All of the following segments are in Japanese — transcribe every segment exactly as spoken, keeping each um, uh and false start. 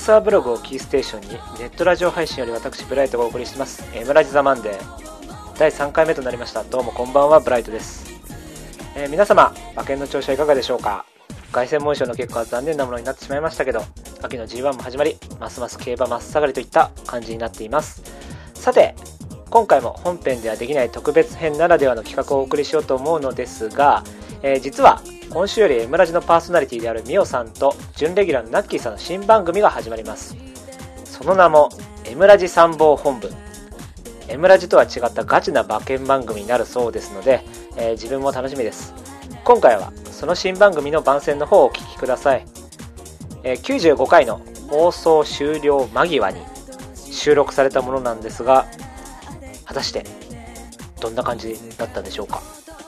サーブログをキーステーションにネットラジオ配信より私ブライトがお送りします M ラジザマンデーだいさんかいめとなりました。どうもこんばんは、ブライトです。えー、皆様馬券の調子はいかがでしょうか。凱旋門賞の結果は残念なものになってしまいましたけど、秋の ジーワン も始まり、ますます競馬真っ盛りといった感じになっています。さて今回も本編ではできない特別編ならではの企画をお送りしようと思うのですが、えー、実は今週より M ラジのパーソナリティであるミオさんと準レギュラーのナッキーさんの新番組が始まります。その名も M ラジ参謀本部。 M ラジとは違ったガチな馬券番組になるそうですので、えー、自分も楽しみです。今回はその新番組の番宣の方をお聞きください。えー、きゅうじゅうごかいの放送終了間際に収録されたものなんですが、果たしてどんな感じだったんでしょうか。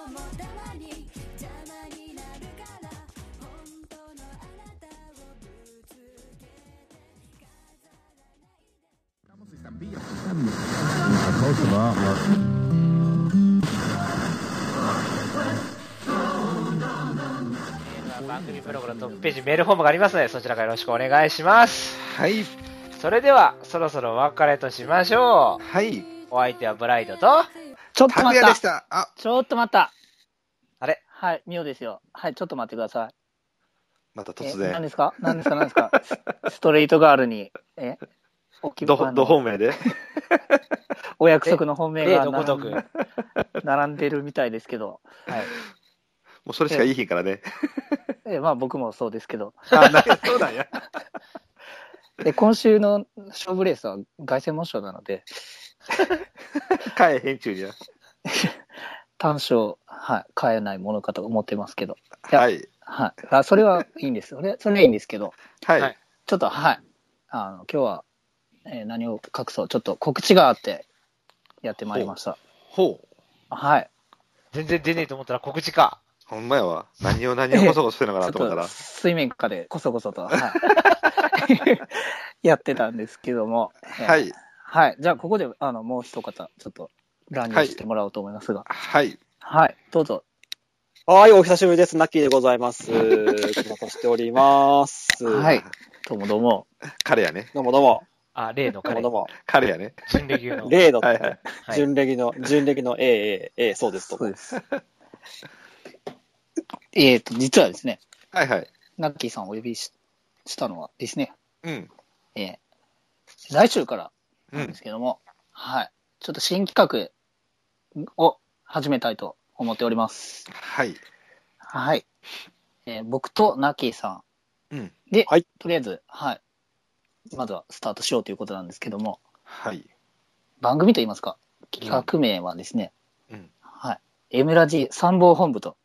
番組ブログのトップページメールフォームがありますので、そちらからよろしくお願いします。 はい。 それではそろそろお別れとしましょう。 はい。 お相手はブライトと、 ちょっと待った。 でした。あ、 ちょっと待った。 あれ、 はい、ミオですよ。はい、ちょっと待ってください。 また突然。 何ですか何ですか何ですかストレートガールに、えおきど、ど本命でお約束の本命が例のごとく並んでるみたいですけど。はい。 もうそれしかいい日からね。 え、まあ僕もそうですけど。 あ、なそうなんや。 で、今週の勝負レースは凱旋門賞なので。 買えへんちゅうには。 単勝、はい、買えないものかと思ってますけど。 いはい。 はい。あ、それはいいんです。それ、それはいいんですけど。 はい。 はい、 ちょっと、はい。あの、今日は、えー、何を隠そう。ちょっと告知があって、やってまいりました。 ほう。 はい。 全然出ねえと思ったら告知か。 ほんまやわ。何を何をこそこそしてるのかなと思ったら。 水面下でこそこそと、はい、やってたんですけども。 はい。 はい。じゃあ、ここで、あの、もう一方、ちょっと乱入してもらおうと思いますが。 はい。 はい。どうぞ。 はい、お久しぶりです。ナッキーでございます。ご無沙汰しております。 はい。どうもどうも。 彼やね。 どうもどうも。 あ、例の彼。 どうもどうも。 彼やね。 準レギュの。 例の、 はいはい。 準レギの、準レギの A、A、A、そうです。 そうです。えっと、実はですね。 はいはい。 ナッキーさんをお呼び し, したのはですね。 うん。 えー、来週からなんですけども、うん、はい。ちょっと新企画を始めたいと思っております。 はい。 はい。えー、僕とナッキーさん。うん。 で、 はい。 とりあえず、はい。まずはスタートしようということなんですけども。 はい。番組といいますか、企画名はですね。 うん。 はい。M ラジ参謀本部と。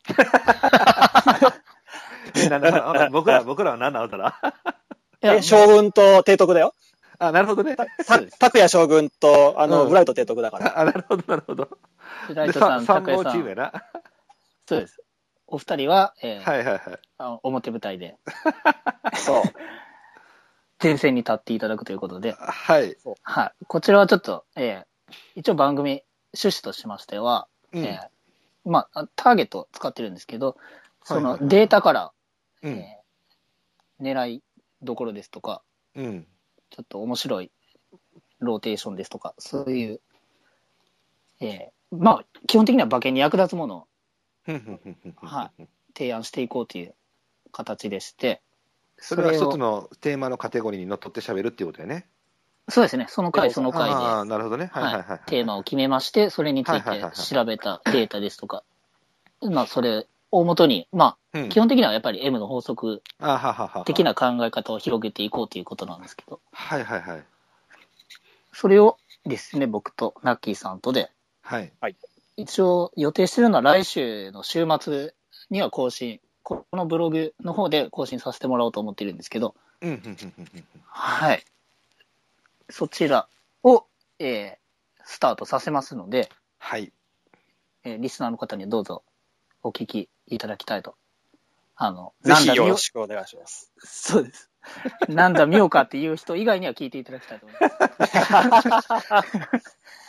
僕ら、僕らは何なのだらえ、将軍と提督だよ。 あ、なるほどね。 拓也将軍と、あの、うん、ブライト提督だから。 あ、なるほど、なるほど。 ブライトさん、 参謀チームやな。 そうです。お二人は、えー、 はいはいはい。 あ表舞台で。 そう。 前線に立っていただくということで。 はい。 はい。こちらはちょっと、えー、一応番組趣旨としましては、うん、えー、まあ、ターゲットを使ってるんですけど、そのデータから、はいはいはい、えー、狙いどころですとか、 うん、 ちょっと面白いローテーションですとか、そういう、えー、まあ、基本的には馬券に役立つものを、はい、提案していこうという形でして、 それは一つのテーマのカテゴリーにのっとって喋るっていうことだよね。 そうですね。その回その回で、 ああ、なるほどね。はいはいはい、はい。 テーマを決めまして、それについて調べたデータですとか、まあ、それをもとに、まあ、うん、基本的にはやっぱり M の法則的な考え方を広げていこうということなんですけど。 はいはいはい。 それをですね、僕とナッキーさんとで、 はい。 一応予定してるのは来週の週末には更新、このブログの方で更新させてもらおうと思ってるんですけど、はい。そちらを、えー、スタートさせますので、 はい。 えー、リスナーの方にどうぞお聞きいただきたいと。あの、 ぜひよろしくお願いします。 そうです。なんだミオかっていう人以外には聞いていただきたいと思います。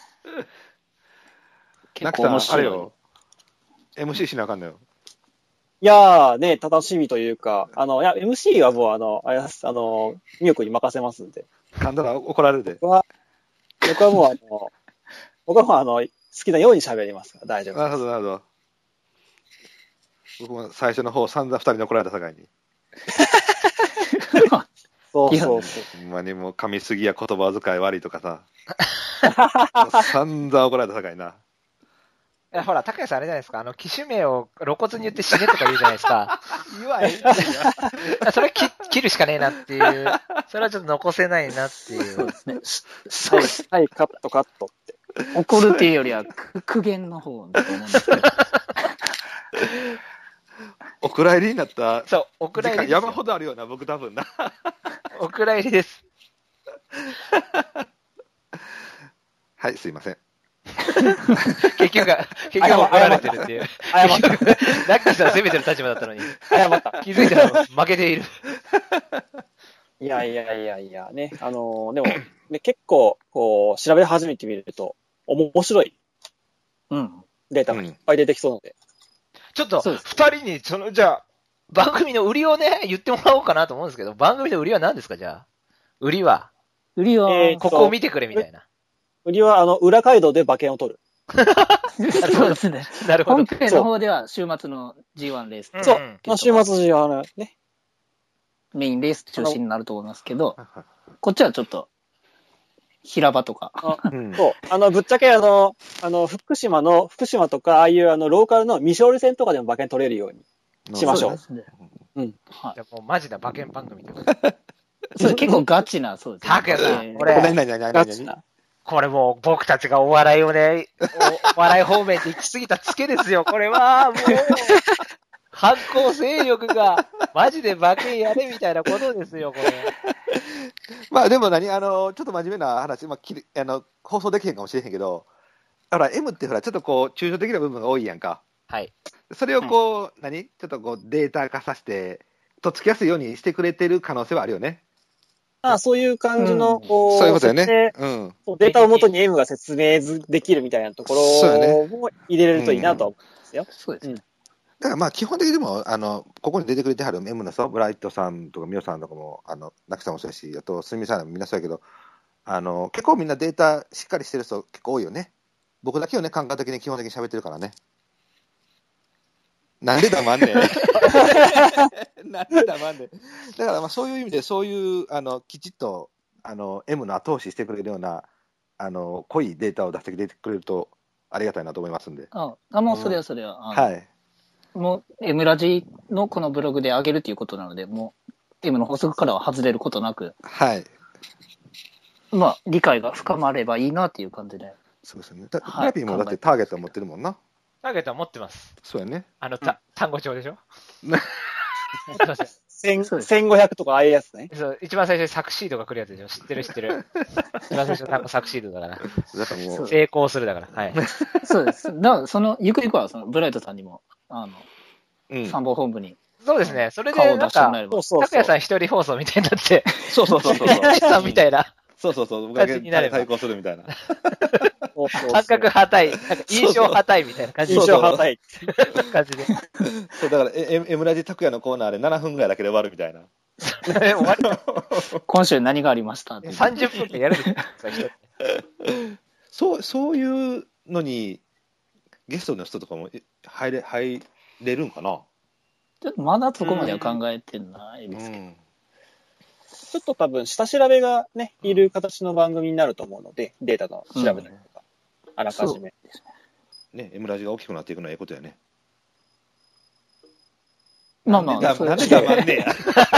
結構面白い。あれよ。エムシー しなあかんのよ。 いやーね、楽しみというか、あの、いや、エムシー はもうあの、あれです、あの、ミヨ君に任せますんで。 噛んだら怒られるで。 僕は、僕はもうあの、僕はもうあの、好きなように喋りますから大丈夫です。 なるほど、なるほど。僕も最初の方、散々二人に怒られた境に。 そうそうそう。 ほんまにもう噛みすぎや言葉遣い悪いとかさ。散々怒られた境にな。 いやほら、高谷さんあれじゃないですか、あの、機種名を露骨に言って死ねとか言うじゃないですか。 言わへん。 それ切切るしかねえなっていう、それはちょっと残せないなっていう。 そうですね。そうはい、はい、カットカットって。 怒るっていうよりはく苦言の方だと思うんですけど。 お蔵入りになったそう、お蔵入りですよ。 山ほどあるよな、僕多分な。 お蔵入りです。 はい、すいません。 結局は、結局は怒られてるっていう。 謝った。 ラッキーさんは攻めてる立場だったのに。 謝った。 気づいたら負けている。 いやいやいやいや、ね、あのー、でも、ね、結構、こう、調べ始めてみると、面白いうん。 データがいっぱい出てきそうなので。 ちょっと、 そうです二人に、その、じゃあ、番組の売りをね、言ってもらおうかなと思うんですけど、番組の売りは何ですか、じゃあ。売りは、 売りは、 えーここを見てくれみたいな。 売りは、あの、裏街道で馬券を取る。 そうですね。 なるほど本。編の方では週末の ジーワン レース、 うんそう。まあ、週末時はね。 メインレース中心になると思いますけど、こっちはちょっと、平場とか。 うんそう。あの、ぶっちゃけあの、あの、福島の、福島とか、ああいうあの、ローカルの未勝利戦とかでも馬券取れるようにしましょう。 そうですね。 うん。 はいじゃあもうマジな馬券番組ってことそれ結構ガチな、そうですね。 拓也さんえーこれ何何何何何ガチな。 これもう僕たちがお笑いをね、おお笑い方面で行き過ぎたツケですよ。これはもう、反抗勢力がマジで馬券やれみたいなことですよ、これ。 まあでも何、あの、ちょっと真面目な話、まあ、きりあの放送できへんかもしれへんけど、ほら、M ってほら、ちょっとこう、抽象的な部分が多いやんか。 はい。 それをこう、何ちょっとこう、データ化させて、とっつきやすいようにしてくれてる可能性はあるよね。 まあ、そういう感じの、こう、 そういうことよね。 説うん。 明そうデータをもとに M が説明できるみたいなとこそうやろも入れれるといいなと思うんですよ。 そうですね。 だからまあ基本的にもあのここに出てくれてはる M の人、ブライトさんとかミオさんとかも、あのナキさんもそうやし、あとすみさんもみんなそうやけど、あの結構みんなデータしっかりしてる人結構多いよね。僕だけをね、感覚的に基本的に喋ってるからね。なんで黙んねん。なんで黙んねん。だからまあそういう意味で、そういうあのきちっとあの M の後押ししてくれるようなあの濃いデータを出してくれるとありがたいなと思いますんで。 あ、あもうそれはそれは。あのはい。 もう、M ラジのこのブログで上げるということなので、もう、M の法則からは外れることなく、 はい。 まあ、理解が深まればいいなっていう感じで。 そうですね。だはいラピーもだってターゲットを持ってるもんな。 ターゲットは持ってます。 そうやね。 あの、た単語帳でしょね持ってますよ千そうですせんごひゃくとかああいうやつね。 そう一番最初にサクシードが来るやつでしょ。知ってる知ってる。一番最初の単語サクシードだから。 だからもう、 成功するだから。はい。 そうです。だから、その、ゆくゆくは、その、ブライトさんにも、あの、 うん、 参謀本部にそうですね。それで顔をなんか出してもらえ、ればそう。そうそう。 拓也さん一人放送みたいになって、 そうそうそうそう。 さんみたいなそうそうそう。僕だけ感じになれば対抗するみたいな。 そうそうそう感覚派対、なんか印象派対みたいな感じ印象派対。 感じで。 そうだから、え M ラジ拓也のコーナーでななふんぐらいだけで終わるみたいな。 終わり今週何がありましたってさんじゅっぷんでやるんですよそういう人そう、そういうのに、ゲストの人とかもえ入れ、入れるんかな。 ちょっとまだそこまでは考えてないですけど。 ん。 ちょっと多分、下調べがね、いる形の番組になると思うので、データの調べたりとか、あらかじめ。 ね、M ラジが大きくなっていくのはええことやね。 まあまあ、 なんでそれなんで黙んねや。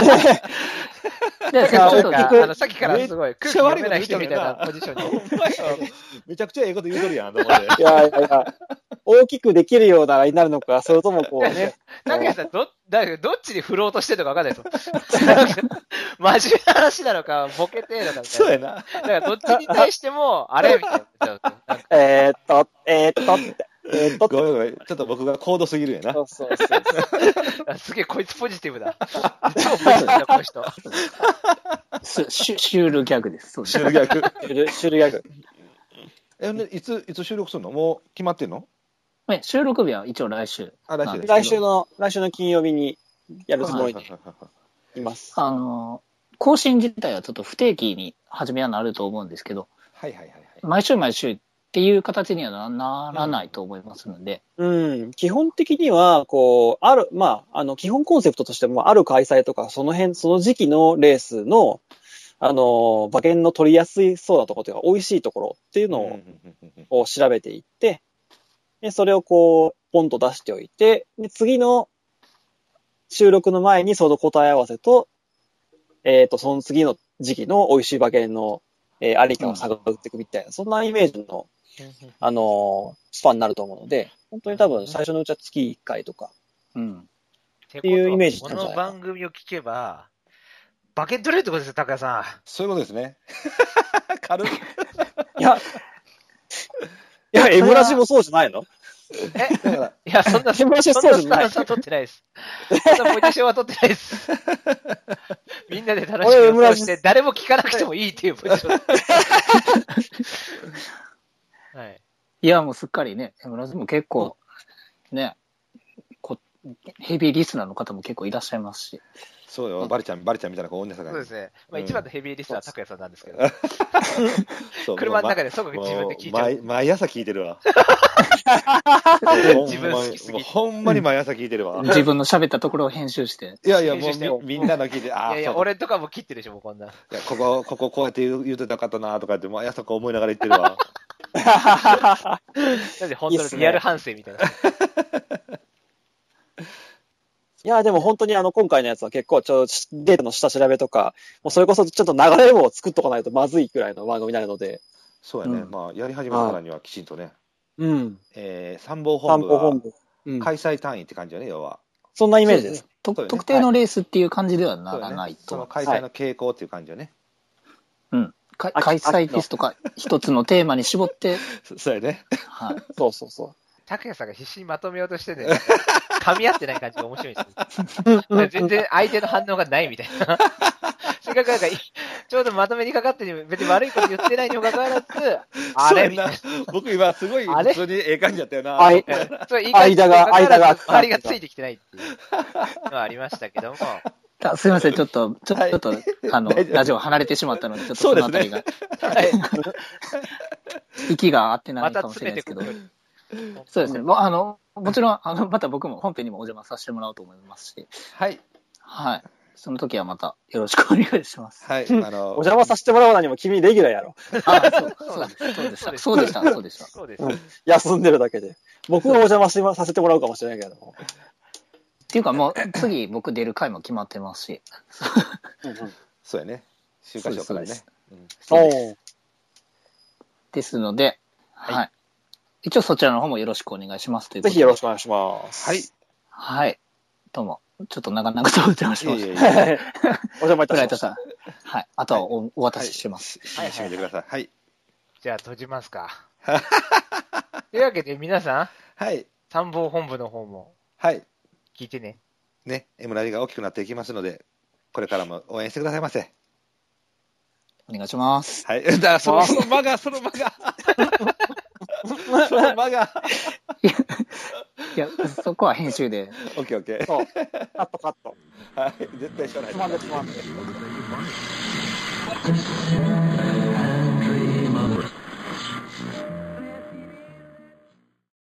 で、ちょっと、 なんかあのさっきからすごいめっ空ちゃ悪いこと気読めない人言うてんなみたいなポジションに。 ほんまやめちゃくちゃええこと言うとるやん、と思って。 いやいやいや、大きくできるようなあれになるのか、それともこうね、 なんかさ、ど、だからどっちに振ろうとしてるのかわかんないですよ。なんか真面目な話なのか、ボケてえのかみたいな。 そうやな。 だからどっちに対しても、あれみたいな。なんかえーっと、えーっとって、えーっとって。 ごめんごめん。ちょっと僕が高度すぎるんやなそ。うそうそう。 あすげえ、こいつポジティブだ。超ポジティブだ、この人。 シュシュシュールギャグです。そうです。 シュル逆。 シュル、シュルギャグ。 え、でいつ、いつ収録するのもう決まってんの？ はい、収録日は一応来週なんですけど。 来週の、来週の金曜日にやるつもりでいます。 あの、更新自体はちょっと不定期に初めはなると思うんですけど、 はいはいはい、はい。 毎週毎週っていう形には な, ならないと思いますので。 うん、うん。基本的には、こう、ある、まあ、あの、基本コンセプトとしても、ある開催とか、その辺、その時期のレースの、あの、馬券の取りやすいそうなところというか、美味しいところっていうのを、を調べていって、で、それをこう、ポンと出しておいて、で、次の収録の前にその答え合わせと、えっと、その次の時期の美味しい馬券の、えー、ありかを探っていくみたいな、うん、そんなイメージの、あのー、スパンになると思うので、本当に多分最初のうちは月いっかいとか、うん。っていうイメージこの番組を聞けば、馬券取れるってことですよ、高谷さん。 そういうことですね。軽い。いや、いや、エムラジもそうじゃないの？ えだからいや、そんな、 エムラジそうじゃない。 そんなスタンスは取ってないです。そんなポジションは取ってないです。みんなで楽しく予想して、誰も聞かなくてもいいっていうポジション。 はい。いや、もうすっかりね、エムラジも結構、ね、こヘビーリスナーの方も結構いらっしゃいますし。 そうよ、バリちゃん、バリちゃんみたいな子多いんですから。 そうですね。まあ、一番のヘビーリスナーは拓也さんなんですけど。そう車の中で即自分で聞いちゃう。 毎, 毎朝聞いてるわ。 自分好きすぎ。 ほんまに毎朝聞いてるわ。 自分の喋ったところを編集して。 いやいや、もうみんなの聞いて、ああ。いやいや、俺とかも切ってるでしょ、もうこんな。いや、ここ、こここうやって言う言うてたかったなとかって、毎朝こう思いながら言ってるわ。 なんで本当にリアル反省みたいな。 いや、でも本当にあの、今回のやつは結構、ちょ、データの下調べとか、もうそれこそちょっと流れを作っとかないとまずいくらいの番組になるので。 そうやね。うん、まあ、やり始めたからにはきちんとね。 うん。 えー、参謀本部は。参謀本部。うん、開催単位って感じだね、要は。 そんなイメージです。 とね、特定のレースっていう感じではならないと。 その開催の傾向っていう感じよね。 はい、うん。開催ですとか、一つのテーマに絞って。 そうやね。 はい。 そうそうそう。 拓也さんが必死にまとめようとしてね、噛み合ってない感じが面白いです。全然相手の反応がないみたいな。せっかくなんか、ちょうどまとめにかかって別に悪いこと言ってないにもかかわらず、あれみたいな。 僕今すごい普通にええ感じだったよな。 はい。 そう、いい感じ間が、間が。 周りがついてきてないっていうのはありましたけども。 あすいません、ちょっと、ちょっと、はい、あの、ラジオ離れてしまったので、ちょっとそのあたりが。はい。息が合ってないかもしれないですけど。そうですね。もあの、もちろん、あの、また僕も本編にもお邪魔させてもらおうと思いますし。 はい。 はい。その時はまたよろしくお願いします。 はい。あの、 お邪魔させてもらうのにも君レギュラーやろ。 あそう、そうでした。そうでした。そうでした。 そうです。 休んでるだけで。僕がお邪魔しさせてもらうかもしれないけども。 っていうかもう、次僕出る回も決まってますし。 そうやね。週刊誌からね。 そうです。ですので、はい。一応そちらの方もよろしくお願いしますということで。 ぜひよろしくお願いします。 はい。 はい。どうも。ちょっと長々とお邪魔しました。 お邪魔いたしました。 ブライトさん。はい。あとは お,、はい、お渡しします。 はい。締めてください。はい。 じゃあ閉じますか。というわけで皆さん。 はい。 参謀本部の方も。 はい。 聞いてね。 ね。M ラジが大きくなっていきますので、これからも応援してくださいませ。 お願いします。 はい。だからその、その間が、その間が。その間が。 いや、そこは編集で。 オッケーオッケー。 そう。カットカット。 はい。絶対しょうがない。 つまんでつまんで。